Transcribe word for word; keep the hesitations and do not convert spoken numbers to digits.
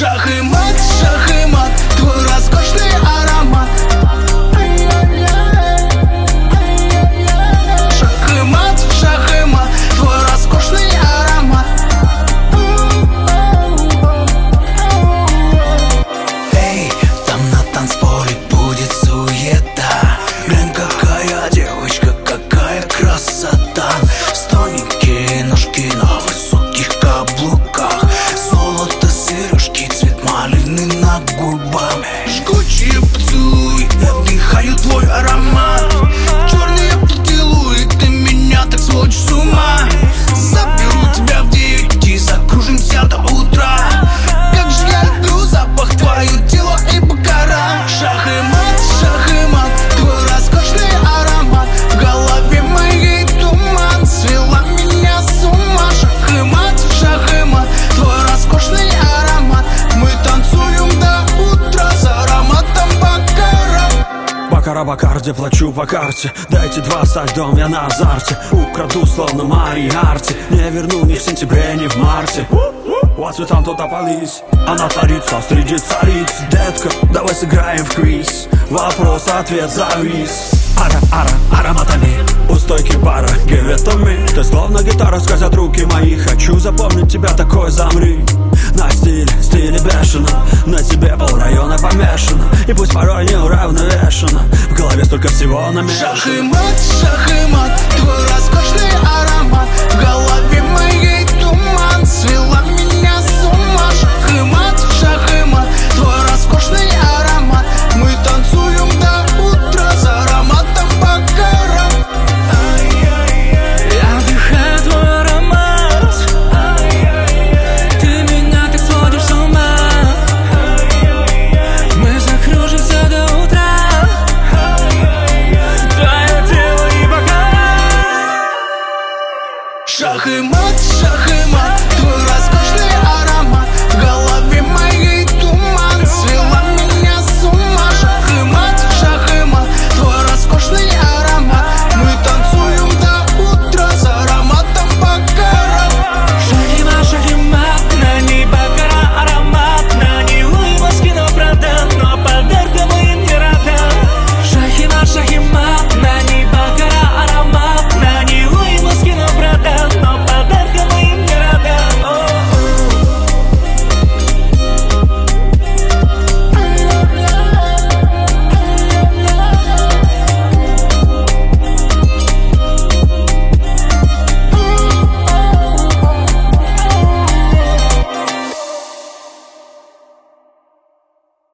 Шах и мат, шах и мат, твой роскошный аромат. Шах и мат, шах и мат, твой роскошный аромат. Эй, там на танцполе будет суета. Глянь, какая девочка, какая красота. С тоненькие ножки на высоких каблуках, золото, сережки, цвет малины на губах. Жгучие поцелуи, я вдыхаю твой аромат. Черные поцелуи, ты меня так сводишь с ума. Заберу тебя в девять и закружимся до утра. Как же я люблю запах, твое тело и бакара. Шах и мат, шах и мат, твой роскошный аромат. В голове моей туман, свела меня с ума. Шах и мат, шах и мат, твой роскошный аромат. Мы танцуем до утра с ароматом бакара. Бакара, бакарде, плачу по карте. Дайте два, ставь в дом, я на азарте. Украду, словно Мариарти. Не верну ни в сентябре, ни в марте. Вот цветам туда полись. Она творится среди цариц. Детка, давай сыграем в квиз. Вопрос-ответ завис. Ара, ара, ароматами у стойки бара, give it to me. Ты словно гитара, скользят руки мои. Хочу запомнить тебя такой, замри. На стиле, стиле бешено. На тебе полрайона помешано. И пусть порой неуравновешено, в голове столько всего намешано. Шах и мат, шах и мат, твой роскошный аромат. В голове